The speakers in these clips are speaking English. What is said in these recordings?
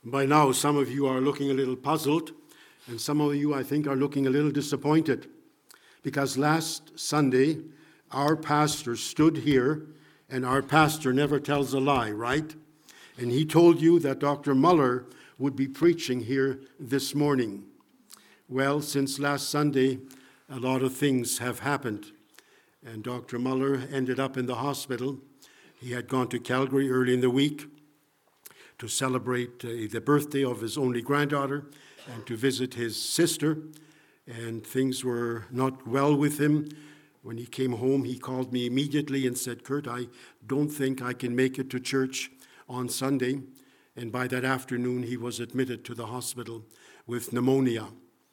By now, some of you are looking a little puzzled, and some of you, I think, are looking a little disappointed, because last Sunday, our pastor stood here, and our pastor never tells a lie, right? And he told you that Dr. Muller would be preaching here this morning. Well, since last Sunday, a lot of things have happened, and Dr. Muller ended up in the hospital. He had gone to Calgary early in the week to celebrate the birthday of his only granddaughter and to visit his sister, and things were not well with him. When he came home, he called me immediately and said, "Kurt, I don't think I can make it to church on Sunday." And by that afternoon, he was admitted to the hospital with pneumonia.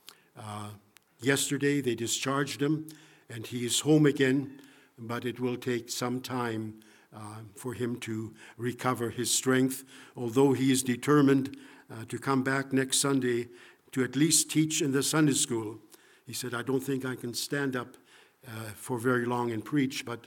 Yesterday, they discharged him, and he is home again, but it will take some time for him to recover his strength, although he is determined to come back next Sunday to at least teach in the Sunday school. He said, "I don't think I can stand up for very long and preach," but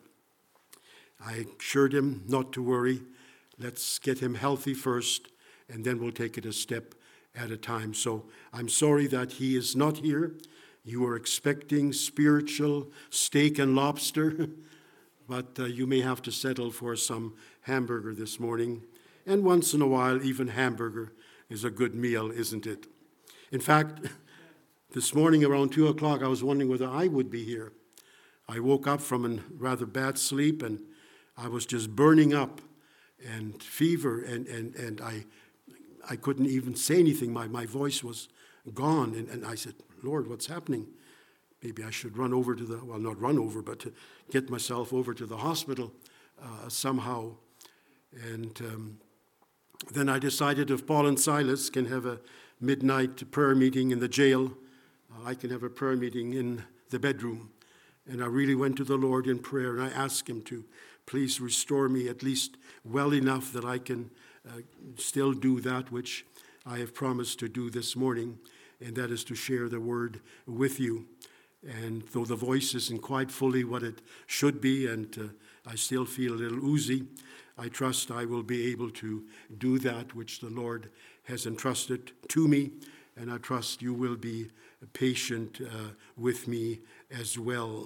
I assured him not to worry. Let's get him healthy first, and then we'll take it a step at a time. So I'm sorry that he is not here. You were expecting spiritual steak and lobster, but you may have to settle for some hamburger this morning. And once in a while, even hamburger is a good meal, isn't it? In fact, this morning around 2 o'clock, I was wondering whether I would be here. I woke up from a rather bad sleep, and I was just burning up and fever, and I couldn't even say anything. My voice was gone, and I said, "Lord, what's happening? Maybe I should run over to not run over, but to get myself over to the hospital somehow." And then I decided if Paul and Silas can have a midnight prayer meeting in the jail, I can have a prayer meeting in the bedroom. And I really went to the Lord in prayer, and I asked him to please restore me at least well enough that I can still do that which I have promised to do this morning, and that is to share the word with you. And though the voice isn't quite fully what it should be, and I still feel a little oozy, I trust I will be able to do that which the Lord has entrusted to me, and I trust you will be patient with me as well.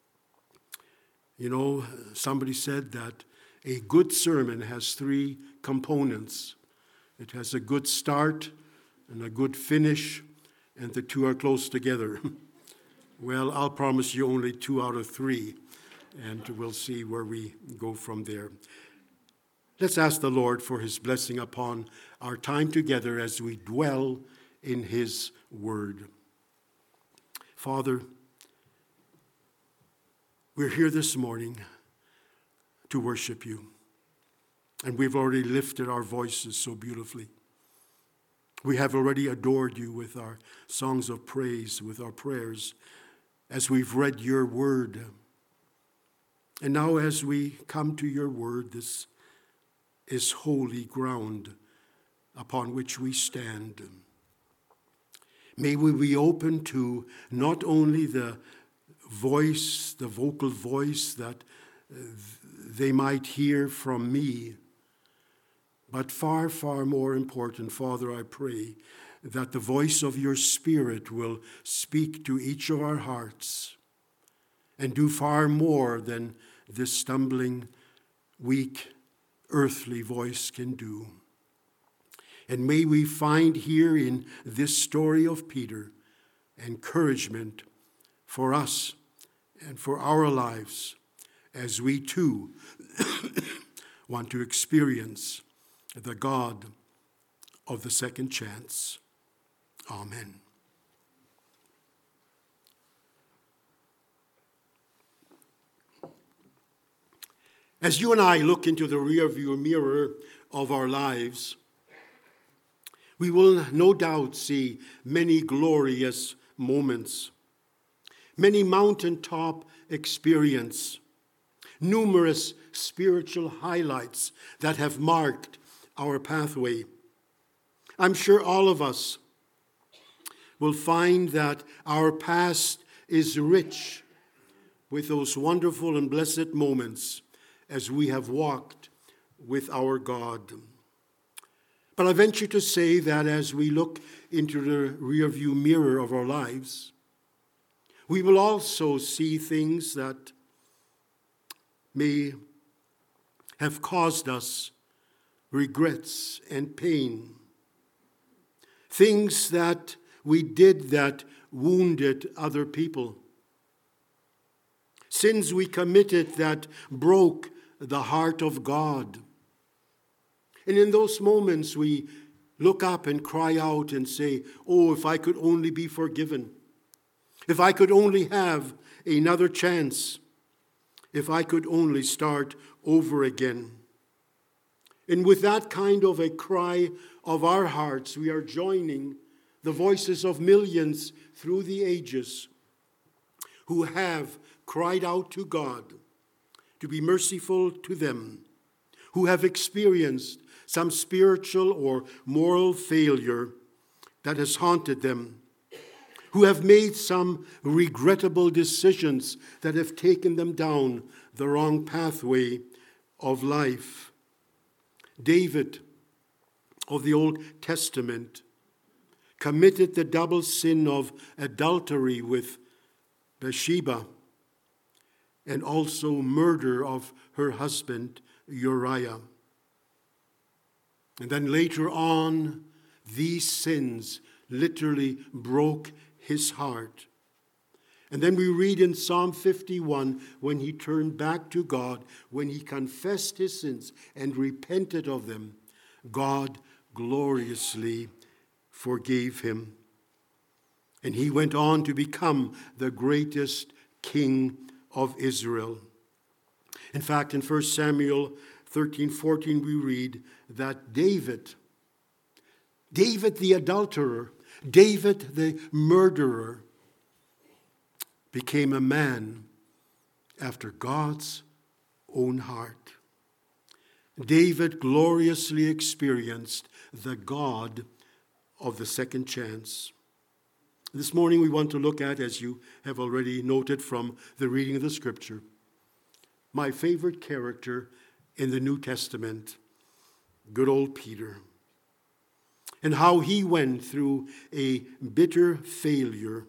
You know, somebody said that a good sermon has 3 components. It has a good start and a good finish, and the 2 are close together. Well, I'll promise you only 2 out of 3, and we'll see where we go from there. Let's ask the Lord for his blessing upon our time together as we dwell in his word. Father, we're here this morning to worship you, and we've already lifted our voices so beautifully. We have already adored you with our songs of praise, with our prayers, as we've read your word. And now as we come to your word, this is holy ground upon which we stand. May we be open to not only the voice, the vocal voice that they might hear from me, but far, far more important, Father, I pray that the voice of your Spirit will speak to each of our hearts and do far more than this stumbling, weak, earthly voice can do. And may we find here in this story of Peter encouragement for us and for our lives as we too want to experience the God of the second chance. Amen. As you and I look into the rearview mirror of our lives, we will no doubt see many glorious moments, many mountaintop experience, numerous spiritual highlights that have marked our pathway. I'm sure all of us will find that our past is rich with those wonderful and blessed moments as we have walked with our God. But I venture to say that as we look into the rearview mirror of our lives, we will also see things that may have caused us regrets and pain. Things that we did that wounded other people. Sins we committed that broke the heart of God. And in those moments we look up and cry out and say, oh, if I could only be forgiven. If I could only have another chance. If I could only start over again. And with that kind of a cry of our hearts, we are joining the voices of millions through the ages who have cried out to God to be merciful to them, who have experienced some spiritual or moral failure that has haunted them, who have made some regrettable decisions that have taken them down the wrong pathway of life. David of the Old Testament committed the double sin of adultery with Bathsheba and also murder of her husband Uriah. And then later on, these sins literally broke his heart. And then we read in Psalm 51, when he turned back to God, when he confessed his sins and repented of them, God gloriously forgave him. And he went on to become the greatest king of Israel. In fact, in 1 Samuel 13:14, we read that David the adulterer, David the murderer, became a man after God's own heart. David gloriously experienced the God of the second chance. This morning we want to look at, as you have already noted from the reading of the scripture, my favorite character in the New Testament, good old Peter, and how he went through a bitter failure,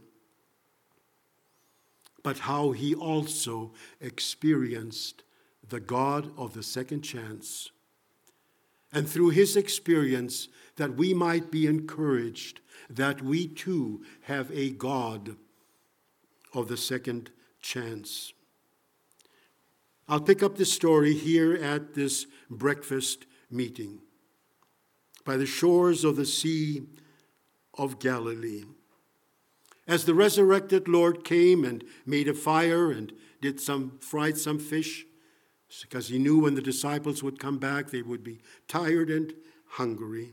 but how he also experienced the God of the second chance. And through his experience, that we might be encouraged that we too have a God of the second chance. I'll pick up the story here at this breakfast meeting by the shores of the Sea of Galilee. As the resurrected Lord came and made a fire and fried some fish, because he knew when the disciples would come back, they would be tired and hungry.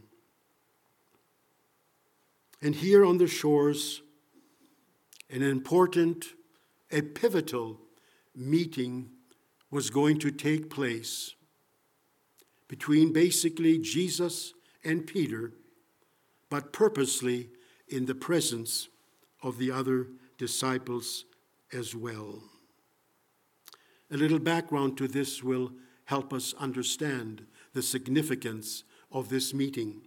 And here on the shores, an important, a pivotal meeting was going to take place between basically Jesus and Peter, but purposely in the presence of the other disciples as well. A little background to this will help us understand the significance of this meeting.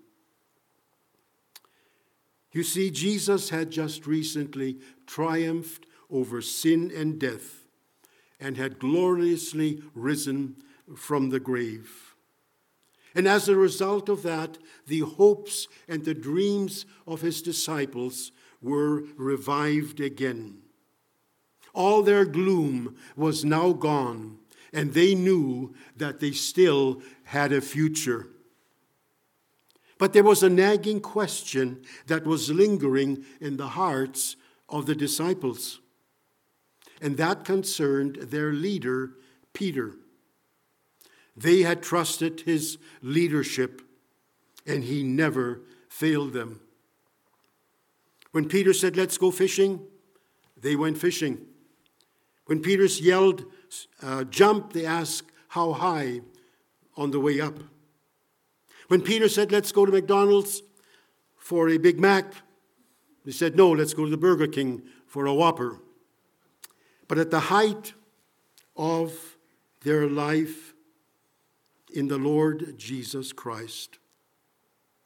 You see, Jesus had just recently triumphed over sin and death and had gloriously risen from the grave. And as a result of that, the hopes and the dreams of his disciples were revived again. All their gloom was now gone, and they knew that they still had a future. But there was a nagging question that was lingering in the hearts of the disciples, and that concerned their leader, Peter. They had trusted his leadership, and he never failed them. When Peter said, "Let's go fishing," they went fishing. When Peter yelled, "Jump," they asked, "How high?" on the way up. When Peter said, "Let's go to McDonald's for a Big Mac," they said, "No, let's go to the Burger King for a Whopper." But at the height of their life in the Lord Jesus Christ,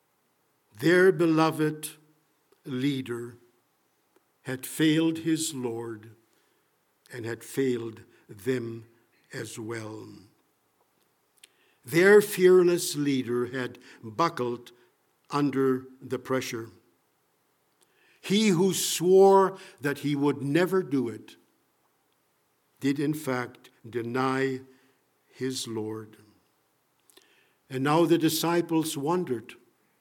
Their beloved leader had failed his Lord and had failed them as well. Their fearless leader had buckled under the pressure. He who swore that he would never do it did in fact deny his Lord. And now the disciples wondered,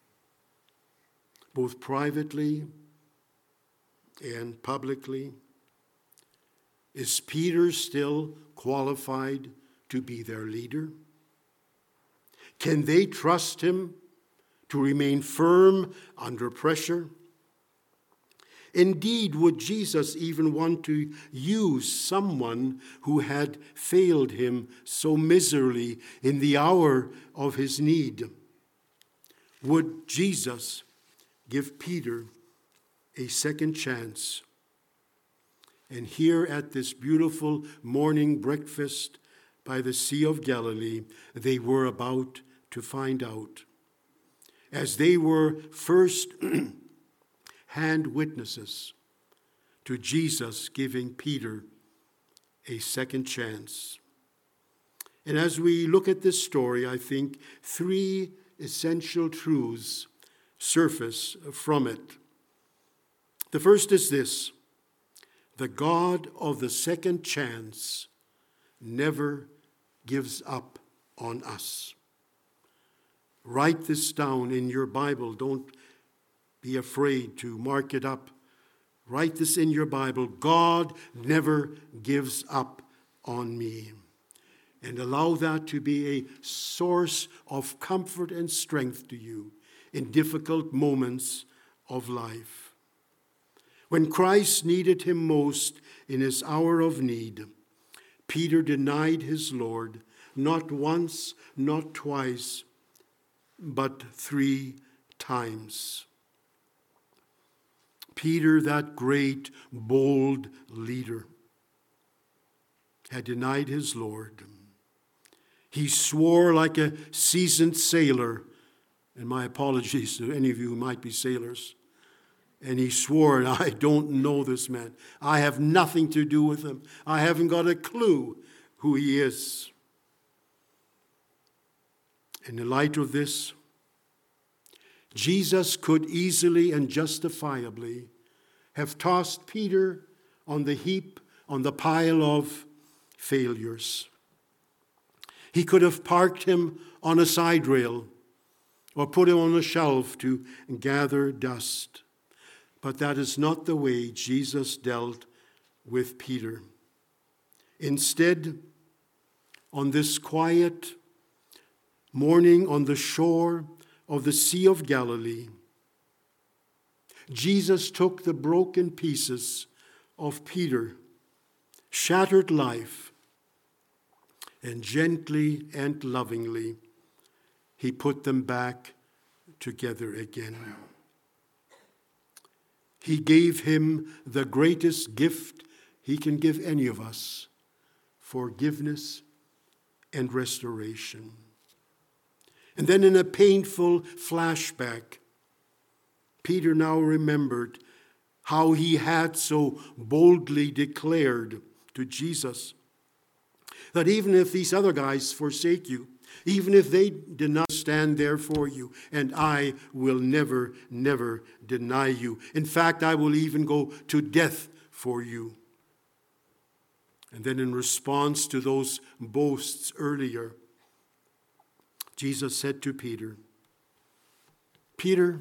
both privately and publicly, is Peter still qualified to be their leader? Can they trust him to remain firm under pressure? Indeed, would Jesus even want to use someone who had failed him so miserably in the hour of his need? Would Jesus give Peter a second chance? And here at this beautiful morning breakfast by the Sea of Galilee, they were about to find out. As they were first hand witnesses to Jesus giving Peter a second chance. And as we look at this story, I think three essential truths surface from it. The first is this: the God of the second chance never gives up on us. Write this down in your Bible. Don't be afraid to mark it up. Write this in your Bible. God never gives up on me. And allow that to be a source of comfort and strength to you in difficult moments of life. When Christ needed him most in his hour of need, Peter denied his Lord not once, not twice, but 3 times. Peter, that great, bold leader, had denied his Lord. He swore like a seasoned sailor, and my apologies to any of you who might be sailors. And he swore, and I don't know this man. I have nothing to do with him. I haven't got a clue who he is. In the light of this, Jesus could easily and justifiably have tossed Peter on the heap, on the pile of failures. He could have parked him on a side rail or put him on a shelf to gather dust. But that is not the way Jesus dealt with Peter. Instead, on this quiet morning on the shore of the Sea of Galilee, Jesus took the broken pieces of Peter's shattered life, and gently and lovingly he put them back together again. He gave him the greatest gift he can give any of us: forgiveness and restoration. And then in a painful flashback, Peter now remembered how he had so boldly declared to Jesus that even if these other guys forsake you, even if they did not stand there for you, and I will never, never deny you. In fact, I will even go to death for you. And then in response to those boasts earlier, Jesus said to Peter, Peter,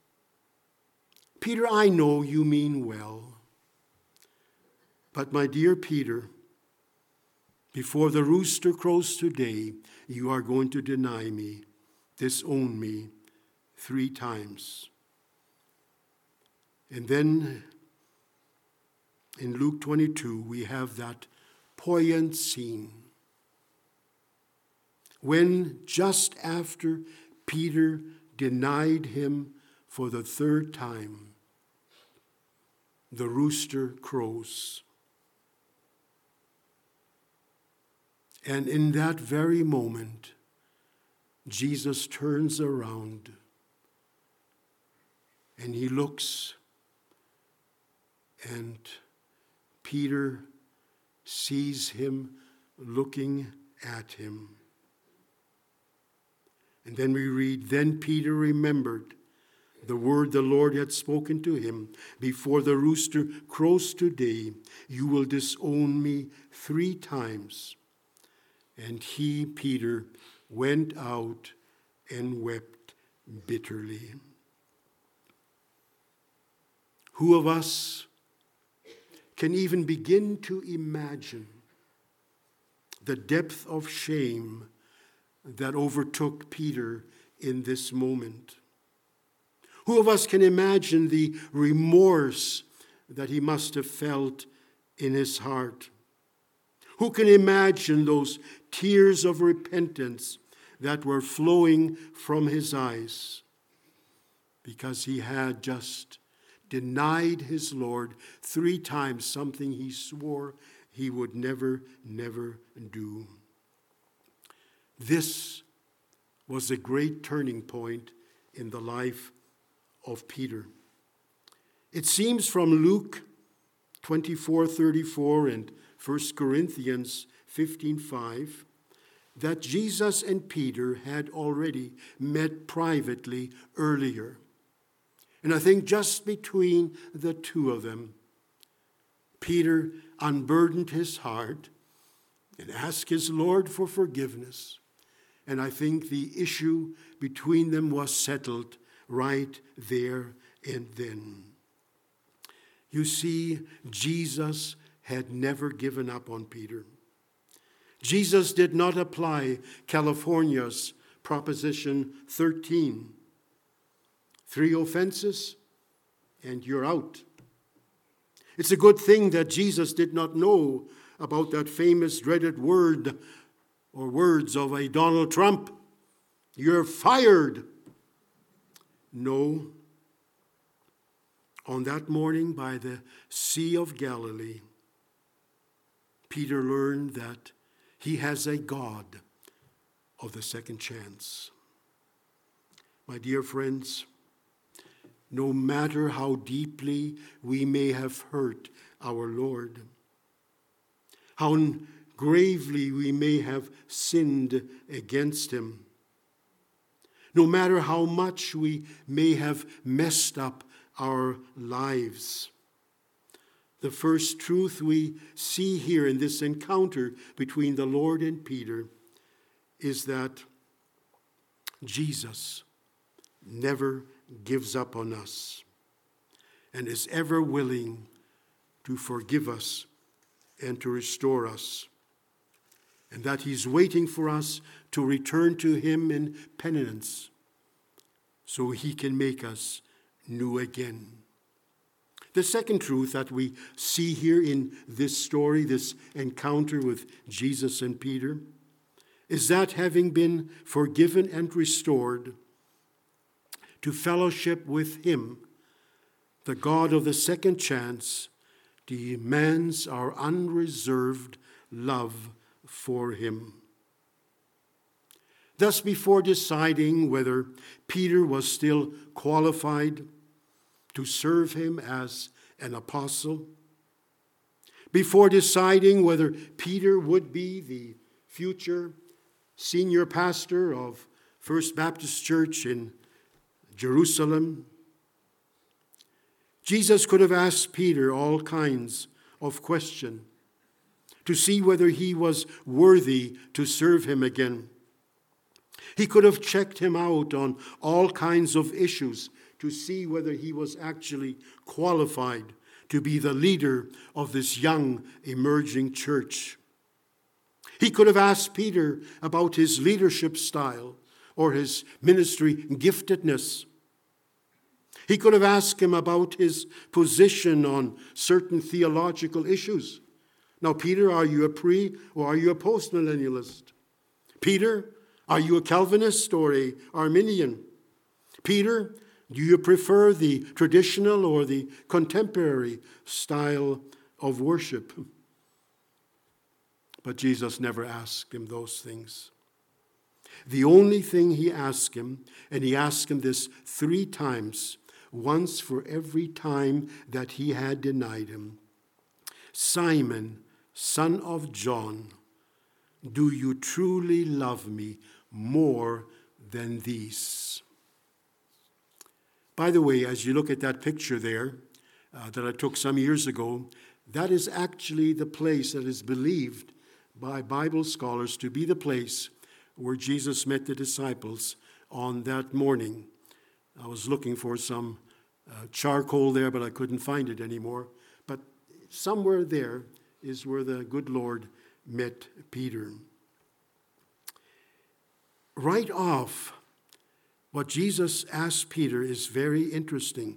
I know you mean well, but my dear Peter, before the rooster crows today, you are going to deny me, disown me 3 times. And then in Luke 22, we have that poignant scene when just after Peter denied him for the 3rd time, the rooster crows. And in that very moment, Jesus turns around And he looks, and Peter sees him looking at him. And then we read, then Peter remembered the word the Lord had spoken to him. Before the rooster crows today, you will disown me 3 times. And he, Peter, went out and wept bitterly. Who of us can even begin to imagine the depth of shame that overtook Peter in this moment? Who of us can imagine the remorse that he must have felt in his heart? Who can imagine those tears of repentance that were flowing from his eyes because he had just denied his Lord 3 times, something he swore he would never do? This was a great turning point in the life of Peter. It seems from Luke 24:34 and 1 Corinthians 15:5 that Jesus and Peter had already met privately earlier. And I think just between the two of them, Peter unburdened his heart and asked his Lord for forgiveness. And I think the issue between them was settled right there and then. You see, Jesus had never given up on Peter. Jesus did not apply California's Proposition 13. 3 offenses and you're out. It's a good thing that Jesus did not know about that famous dreaded word or words of a Donald Trump. You're fired. No. On that morning by the Sea of Galilee, Peter learned that he has a God of the second chance. My dear friends, no matter how deeply we may have hurt our Lord, how gravely we may have sinned against him, no matter how much we may have messed up our lives, the first truth we see here in this encounter between the Lord and Peter is that Jesus never gives up on us and is ever willing to forgive us and to restore us, and that he's waiting for us to return to him in penitence so he can make us new again. The second truth that we see here in this story, this encounter with Jesus and Peter, is that having been forgiven and restored to fellowship with him, the God of the second chance demands our unreserved love for him. Thus, before deciding whether Peter was still qualified to serve him as an apostle, before deciding whether Peter would be the future senior pastor of First Baptist Church in Jerusalem, Jesus could have asked Peter all kinds of questions to see whether he was worthy to serve him again. He could have checked him out on all kinds of issues to see whether he was actually qualified to be the leader of this young, emerging church. He could have asked Peter about his leadership style or his ministry giftedness. He could have asked him about his position on certain theological issues. Now, Peter, are you a pre or are you a postmillennialist? Peter, are you a Calvinist or a Arminian? Peter, do you prefer the traditional or the contemporary style of worship? But Jesus never asked him those things. The only thing he asked him, and he asked him this 3 times, once for every time that he had denied him, "Simon, son of John, do you truly love me more than these?" By the way, as you look at that picture there that I took some years ago, that is actually the place that is believed by Bible scholars to be the place where Jesus met the disciples on that morning. I was looking for some charcoal there, but I couldn't find it anymore. But somewhere there is where the good Lord met Peter. Right off, what Jesus asked Peter is very interesting.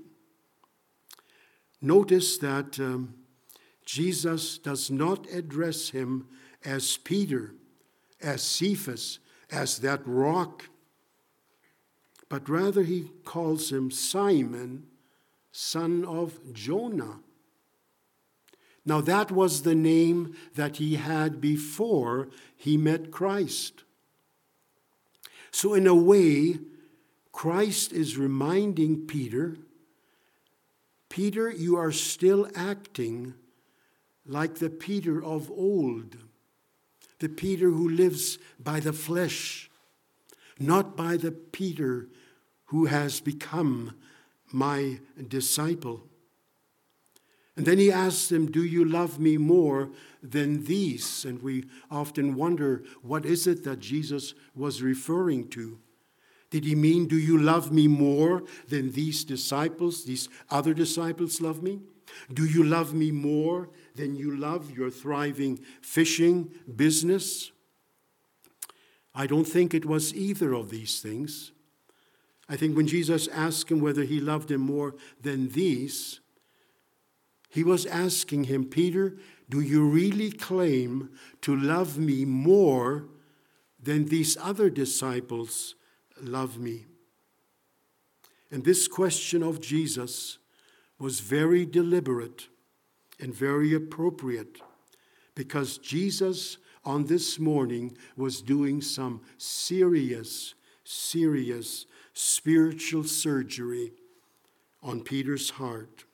Notice that Jesus does not address him as Peter, as Cephas, as that rock, but rather he calls him Simon, son of Jonah. Now that was the name that he had before he met Christ. So in a way, Christ is reminding Peter, Peter, you are still acting like the Peter of old, the Peter who lives by the flesh, not by the Peter who has become my disciple. And then he asks him, do you love me more than these? And we often wonder, what is it that Jesus was referring to? Did he mean, do you love me more than these disciples, these other disciples love me? Do you love me more than you love your thriving fishing business? I don't think it was either of these things. I think when Jesus asked him whether he loved him more than these, he was asking him, Peter, do you really claim to love me more than these other disciples love me? And this question of Jesus was very deliberate and very appropriate, because Jesus on this morning was doing some serious spiritual surgery on Peter's heart.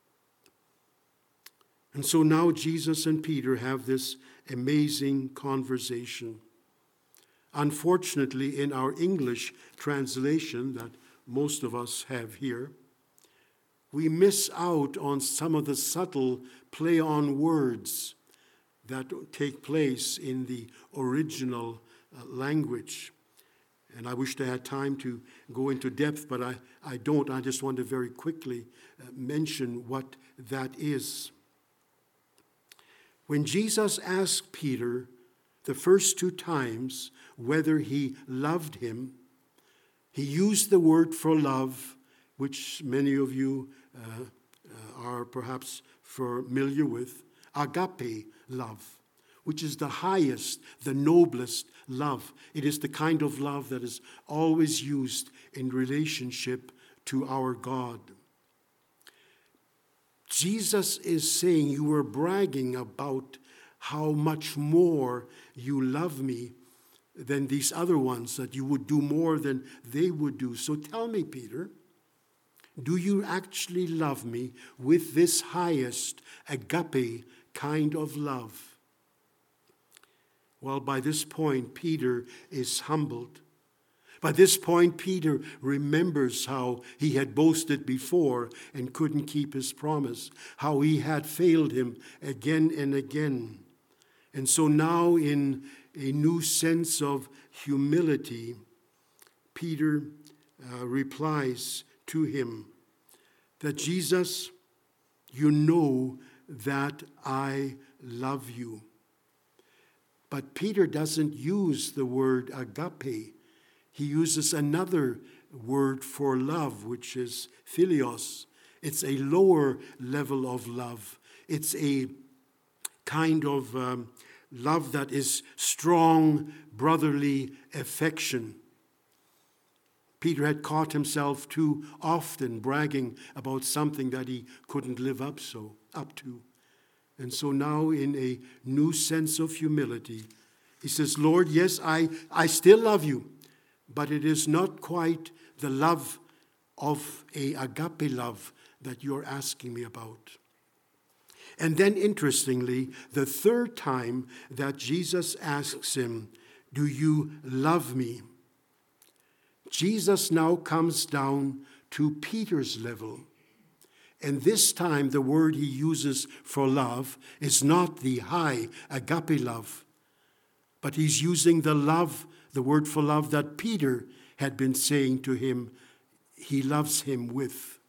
And so now Jesus and Peter have this amazing conversation. Unfortunately, in our English translation that most of us have here, we miss out on some of the subtle play on words that take place in the original language. And I wished I had time to go into depth, but I don't. I just want to very quickly mention what that is. When Jesus asked Peter the first two times whether he loved him, he used the word for love, which many of you are perhaps familiar with, agape love, which is the highest, the noblest love. It is the kind of love that is always used in relationship to our God. Jesus is saying, you were bragging about how much more you love me than these other ones, that you would do more than they would do. So tell me, Peter, do you actually love me with this highest agape kind of love? Well, by this point, Peter is humbled. By this point, Peter remembers how he had boasted before and couldn't keep his promise, how he had failed him again and again. And so now, in a new sense of humility, Peter replies to him that, Jesus, you know that I love you. But Peter doesn't use the word agape. He uses another word for love, which is philios. It's a lower level of love. It's a kind of love that is strong, brotherly affection. Peter had caught himself too often bragging about something that he couldn't live up to. And so now, in a new sense of humility, he says, Lord, yes, I still love you, but it is not quite the love of a agape love that you're asking me about. And then interestingly, the third time that Jesus asks him, do you love me? Jesus now comes down to Peter's level. And this time the word he uses for love is not the high agape love, but he's using the word for love that Peter had been saying to him he loves him with.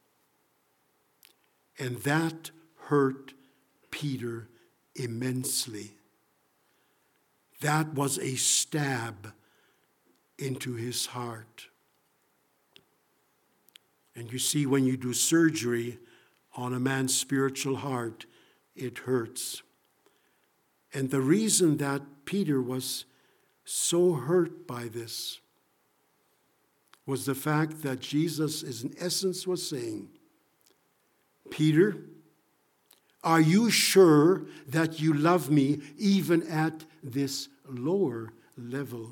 And that hurt Peter immensely. That was a stab into his heart. And you see, when you do surgery on a man's spiritual heart, it hurts. And the reason that Peter was so hurt by this was the fact that Jesus, in essence, was saying, Peter, are you sure that you love me even at this lower level?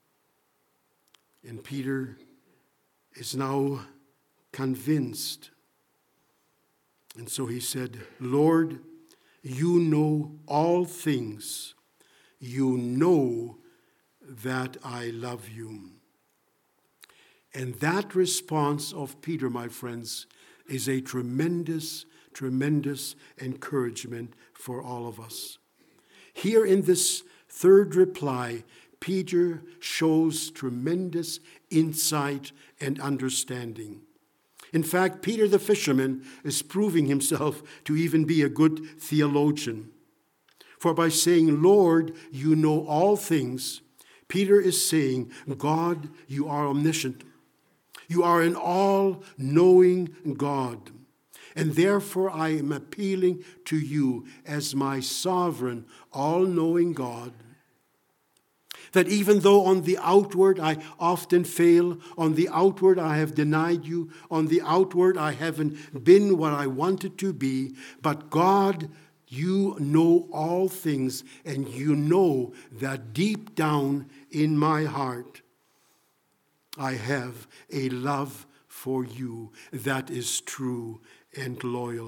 And Peter is now convinced. And so he said, Lord, you know all things. You know that I love you. And that response of Peter, my friends, is a tremendous, tremendous encouragement for all of us. Here in this third reply, Peter shows tremendous insight and understanding. In fact, Peter the fisherman is proving himself to even be a good theologian. For by saying, Lord, you know all things, Peter is saying, God, you are omniscient. You are an all-knowing God. And therefore I am appealing to you as my sovereign, all-knowing God, that even though on the outward I often fail, on the outward I have denied you, on the outward I haven't been what I wanted to be, but God, you know all things, and you know that deep down in my heart I have a love for you that is true and loyal.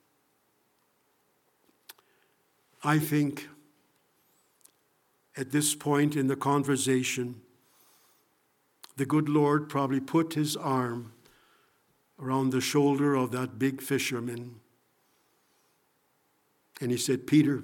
I think at this point in the conversation, the good Lord probably put his arm around the shoulder of that big fisherman. And he said, Peter,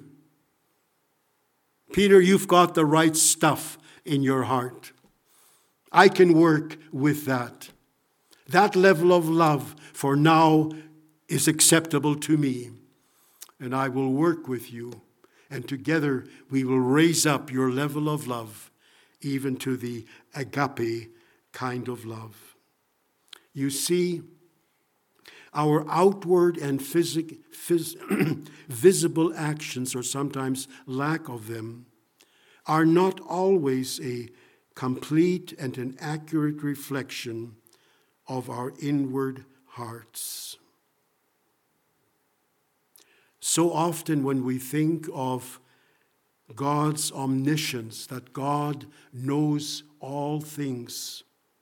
you've got the right stuff in your heart. I can work with that. That level of love for now is acceptable to me. And I will work with you. And together we will raise up your level of love, even to the agape kind of love. You see, our outward and visible actions, or sometimes lack of them, are not always a complete and an accurate reflection of our inward hearts. So often when we think of God's omniscience, that God knows all things,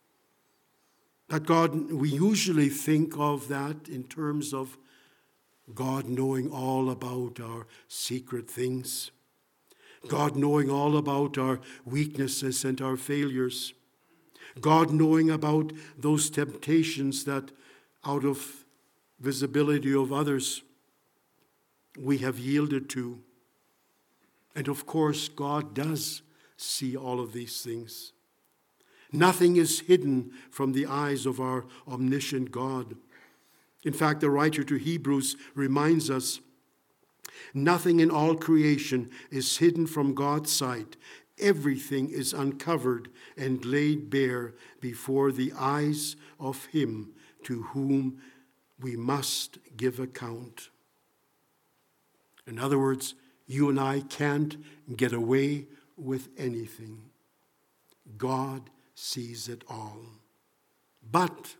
we usually think of that in terms of God knowing all about our secret things, God knowing all about our weaknesses and our failures, God knowing about those temptations that out of visibility of others we have yielded to. And of course, God does see all of these things. Nothing is hidden from the eyes of our omniscient God. In fact, the writer to Hebrews reminds us, nothing in all creation is hidden from God's sight. Everything is uncovered and laid bare before the eyes of him to whom we must give account. In other words, you and I can't get away with anything. God sees it all. But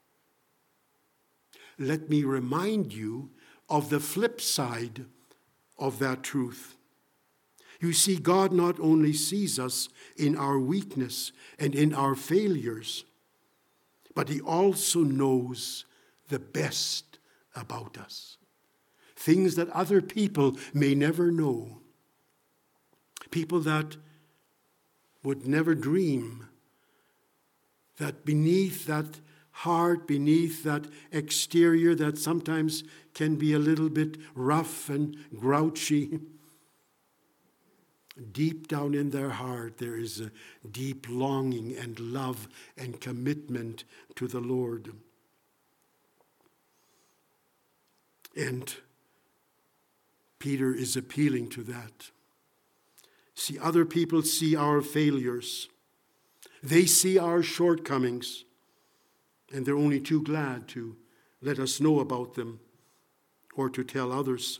let me remind you of the flip side of that truth. You see, God not only sees us in our weakness and in our failures, but he also knows the best about us. Things that other people may never know. People that would never dream that beneath that heart, beneath that exterior that sometimes can be a little bit rough and grouchy, deep down in their heart there is a deep longing and love and commitment to the Lord. And Peter is appealing to that. See, other people see our failures. They see our shortcomings, and they're only too glad to let us know about them or to tell others.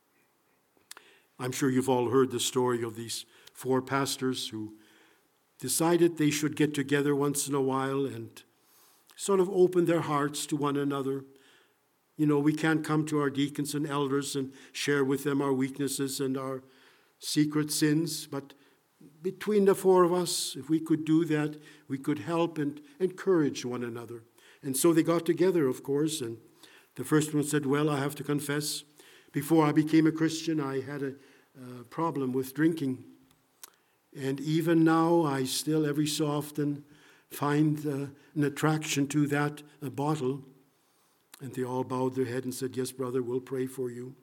I'm sure you've all heard the story of these 4 pastors who decided they should get together once in a while and sort of open their hearts to one another. You know, we can't come to our deacons and elders and share with them our weaknesses and our secret sins, but between the 4 of us, if we could do that, we could help and encourage one another. And so they got together, of course, and the first one said, well, I have to confess, before I became a Christian, I had a problem with drinking. And even now, I still every so often find an attraction to that bottle. And they all bowed their head and said, yes, brother, we'll pray for you.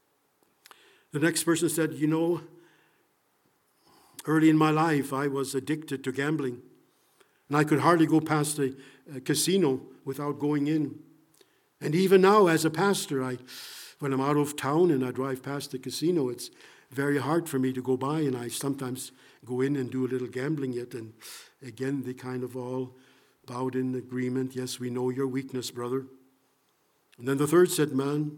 The next person said, you know, early in my life, I was addicted to gambling. And I could hardly go past a casino without going in. And even now, as a pastor, when I'm out of town and I drive past the casino, it's very hard for me to go by, and I sometimes go in and do a little gambling yet. And again, they kind of all bowed in agreement. Yes, we know your weakness, brother. And then the third said, man,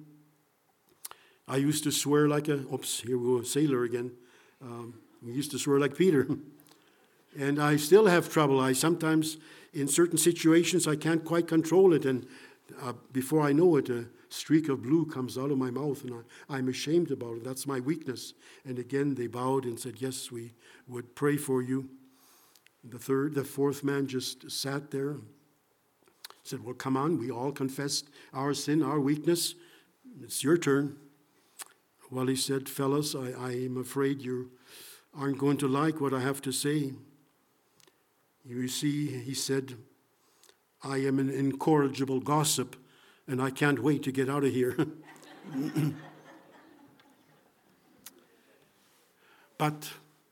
I used to swear like here we go, a sailor again. We used to swear like Peter. And I still have trouble. I sometimes, in certain situations, I can't quite control it. And before I know it, a streak of blue comes out of my mouth, and I'm ashamed about it. That's my weakness. And again, they bowed and said, yes, we would pray for you. The 4th man just sat there and said, well, come on, we all confessed our sin, our weakness. It's your turn. Well, he said, fellas, I am afraid you aren't going to like what I have to say. You see, he said, I am an incorrigible gossip, and I can't wait to get out of here. But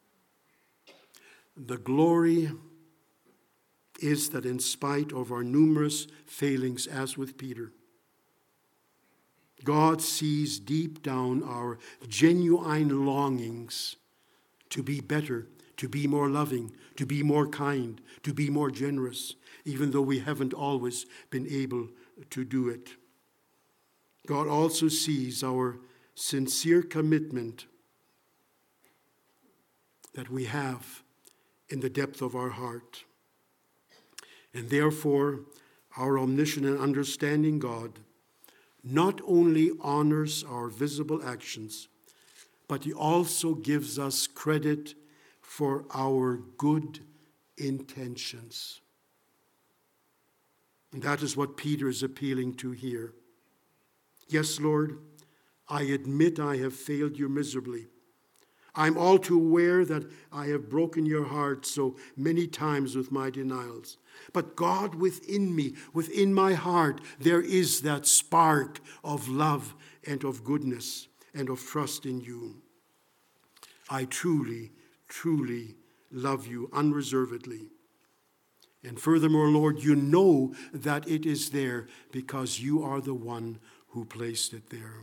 the glory is that in spite of our numerous failings, as with Peter, God sees deep down our genuine longings to be better, to be more loving, to be more kind, to be more generous, even though we haven't always been able to do it. God also sees our sincere commitment that we have in the depth of our heart. And therefore, our omniscient and understanding God not only honors our visible actions, but he also gives us credit for our good intentions. And that is what Peter is appealing to here. Yes, Lord, I admit I have failed you miserably. I'm all too aware that I have broken your heart so many times with my denials. But God, within me, within my heart, there is that spark of love and of goodness and of trust in you. I truly, truly love you unreservedly. And furthermore, Lord, you know that it is there because you are the one who placed it there.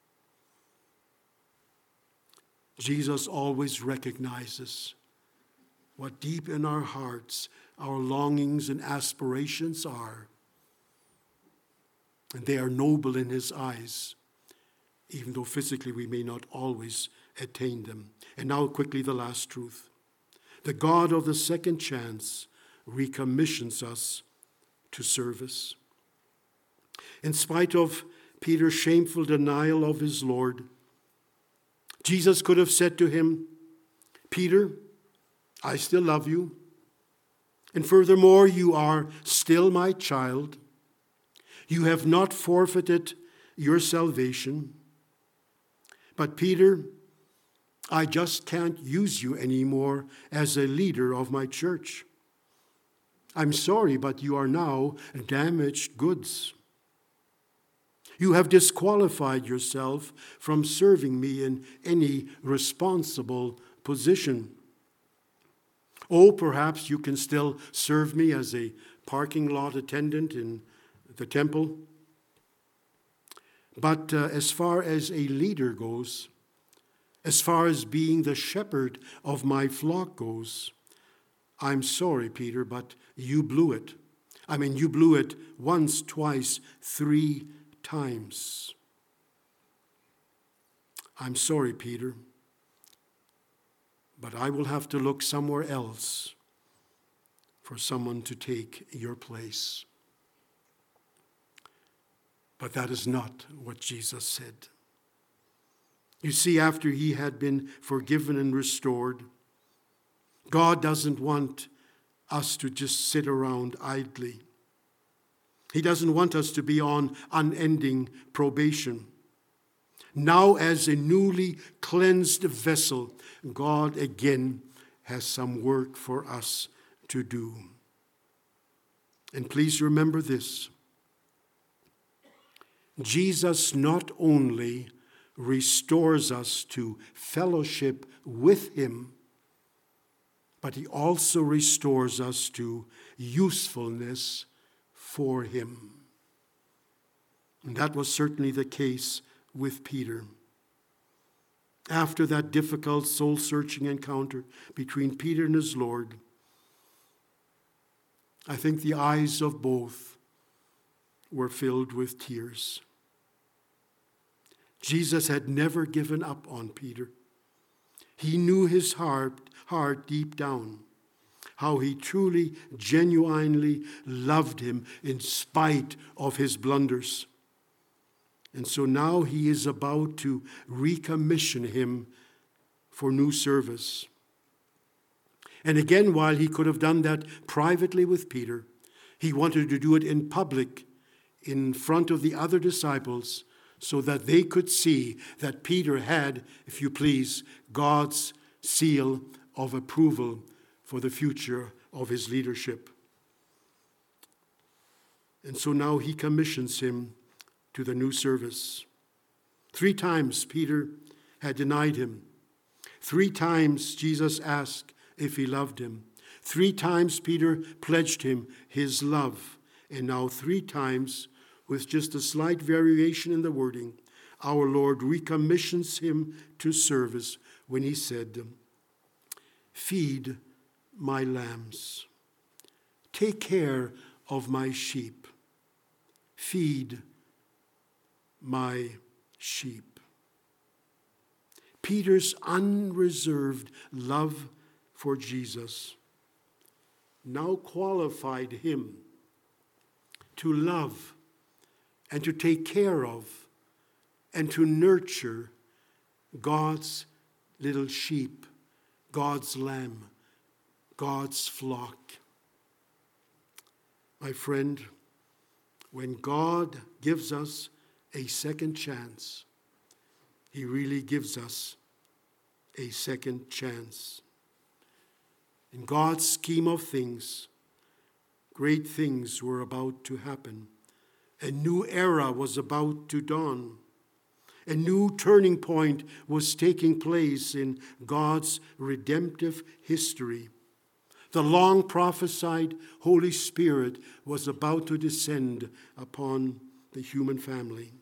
Jesus always recognizes what deep in our hearts our longings and aspirations are. And they are noble in his eyes, even though physically we may not always attain them. And now quickly the last truth. The God of the second chance recommissions us to service. In spite of Peter's shameful denial of his Lord, Jesus could have said to him, Peter, I still love you. And furthermore, you are still my child. You have not forfeited your salvation. But Peter, I just can't use you anymore as a leader of my church. I'm sorry, but you are now damaged goods. You have disqualified yourself from serving me in any responsible position. Oh, perhaps you can still serve me as a parking lot attendant in the temple. But as far as a leader goes, as far as being the shepherd of my flock goes, I'm sorry, Peter, but you blew it. You blew it once, twice, 3 times. I'm sorry, Peter, but I will have to look somewhere else for someone to take your place. But that is not what Jesus said. You see, after he had been forgiven and restored, God doesn't want us to just sit around idly. He doesn't want us to be on unending probation. Now, as a newly cleansed vessel, God again has some work for us to do. And please remember this. Jesus not only restores us to fellowship with him, but he also restores us to usefulness for him. And that was certainly the case with Peter. After that difficult soul-searching encounter between Peter and his Lord, I think the eyes of both were filled with tears. Jesus had never given up on Peter. He knew his heart deep down, how he truly, genuinely loved him in spite of his blunders. And so now he is about to recommission him for new service. And again, while he could have done that privately with Peter, he wanted to do it in public, in front of the other disciples, so that they could see that Peter had, if you please, God's seal of approval for the future of his leadership. And so now he commissions him to the new service. 3 times Peter had denied him. 3 times Jesus asked if he loved him. 3 times Peter pledged him his love. And now 3 times, with just a slight variation in the wording, our Lord recommissions him to service when he said, "Feed my lambs. Take care of my sheep. Feed my sheep." Peter's unreserved love for Jesus now qualified him to love and to take care of and to nurture God's little sheep, God's lamb, God's flock. My friend, when God gives us a second chance, he really gives us a second chance. In God's scheme of things, great things were about to happen. A new era was about to dawn. A new turning point was taking place in God's redemptive history. The long prophesied Holy Spirit was about to descend upon the human family.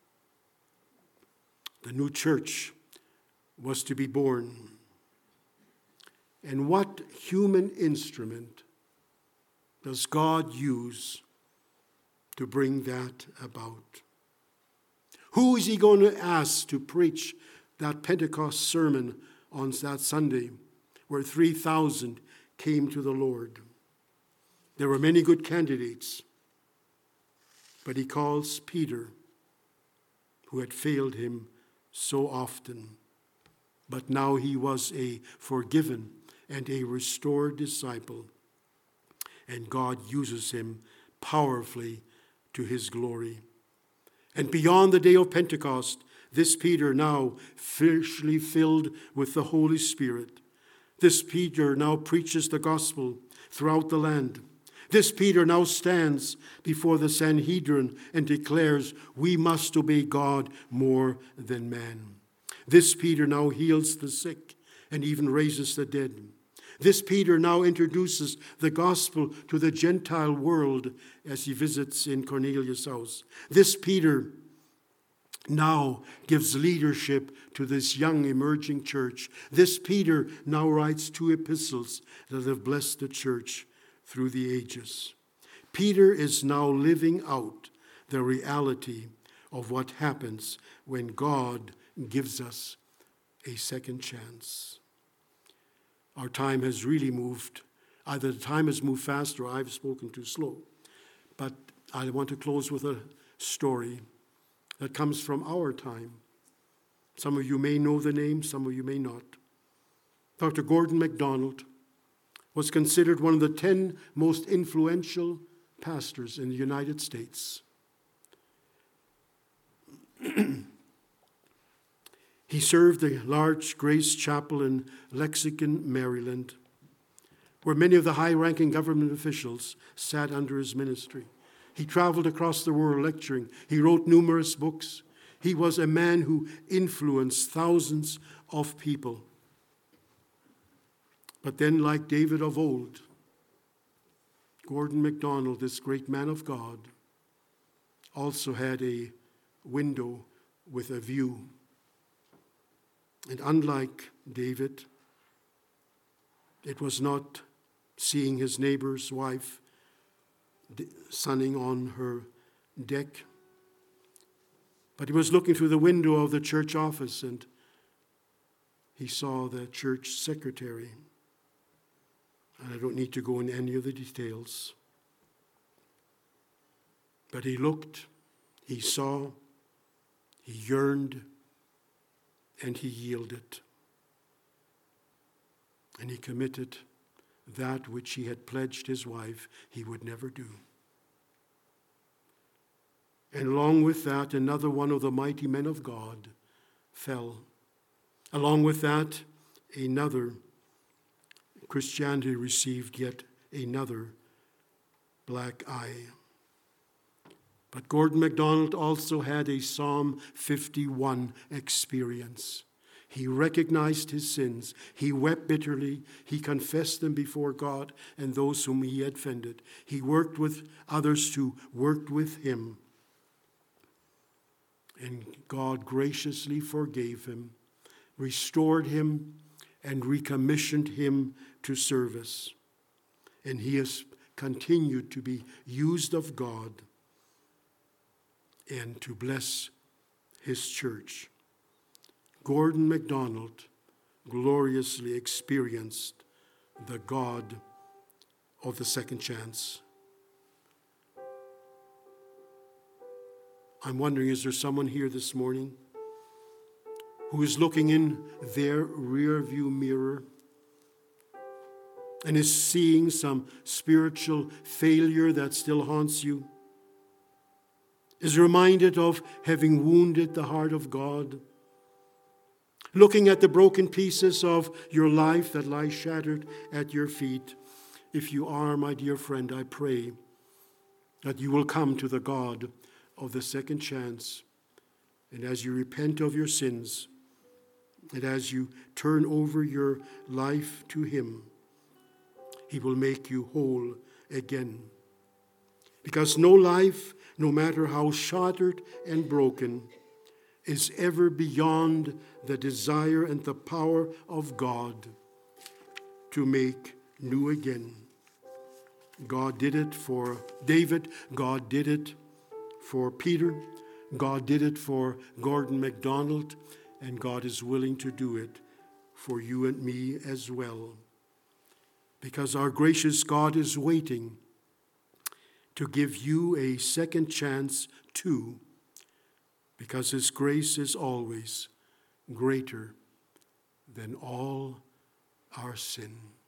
The new church was to be born. And what human instrument does God use to bring that about? Who is he going to ask to preach that Pentecost sermon on that Sunday where 3,000 came to the Lord? There were many good candidates, but he calls Peter, who had failed him so often. But now he was a forgiven and a restored disciple. and God uses him powerfully to his glory. And beyond the day of Pentecost, this Peter, now fiercely filled with the Holy Spirit, this Peter now preaches the gospel throughout the land. This Peter now stands before the Sanhedrin and declares, we must obey God more than man. This Peter now heals the sick and even raises the dead. This Peter now introduces the gospel to the Gentile world as he visits in Cornelius' house. This Peter now gives leadership to this young emerging church. This Peter now writes 2 epistles that have blessed the church through the ages. Peter is now living out the reality of what happens when God gives us a second chance. Our time has really moved. Either the time has moved fast or I've spoken too slow. But I want to close with a story that comes from our time. Some of you may know the name, some of you may not. Dr. Gordon MacDonald was considered one of the 10 most influential pastors in the United States. He served the large Grace Chapel in Lexington, Maryland, where many of the high-ranking government officials sat under his ministry. He traveled across the world lecturing. He wrote numerous books. He was a man who influenced thousands of people. But then, like David of old, Gordon MacDonald, this great man of God, also had a window with a view. And unlike David, it was not seeing his neighbor's wife sunning on her deck, but he was looking through the window of the church office and he saw the church secretary. And I don't need to go into any of the details. But he looked, he saw, he yearned, and he yielded. And he committed that which he had pledged his wife he would never do. And along with that, another one of the mighty men of God fell. Along with that, another Christianity received yet another black eye. But Gordon MacDonald also had a Psalm 51 experience. He recognized his sins. He wept bitterly. He confessed them before God and those whom he had offended. He worked with others who worked with him. And God graciously forgave him, restored him, and recommissioned him to service. And he has continued to be used of God and to bless his church. Gordon MacDonald gloriously experienced the God of the second chance. I'm wondering, is there someone here this morning who is looking in their rearview mirror and is seeing some spiritual failure that still haunts you? Is reminded of having wounded the heart of God? Looking at the broken pieces of your life that lie shattered at your feet? If you are, my dear friend, I pray that you will come to the God of the second chance. And as you repent of your sins, and as you turn over your life to him, he will make you whole again. Because no life, no matter how shattered and broken, is ever beyond the desire and the power of God to make new again. God did it for David. God did it for Peter. God did it for Gordon MacDonald. And God is willing to do it for you and me as well. Because our gracious God is waiting to give you a second chance too, because his grace is always greater than all our sin.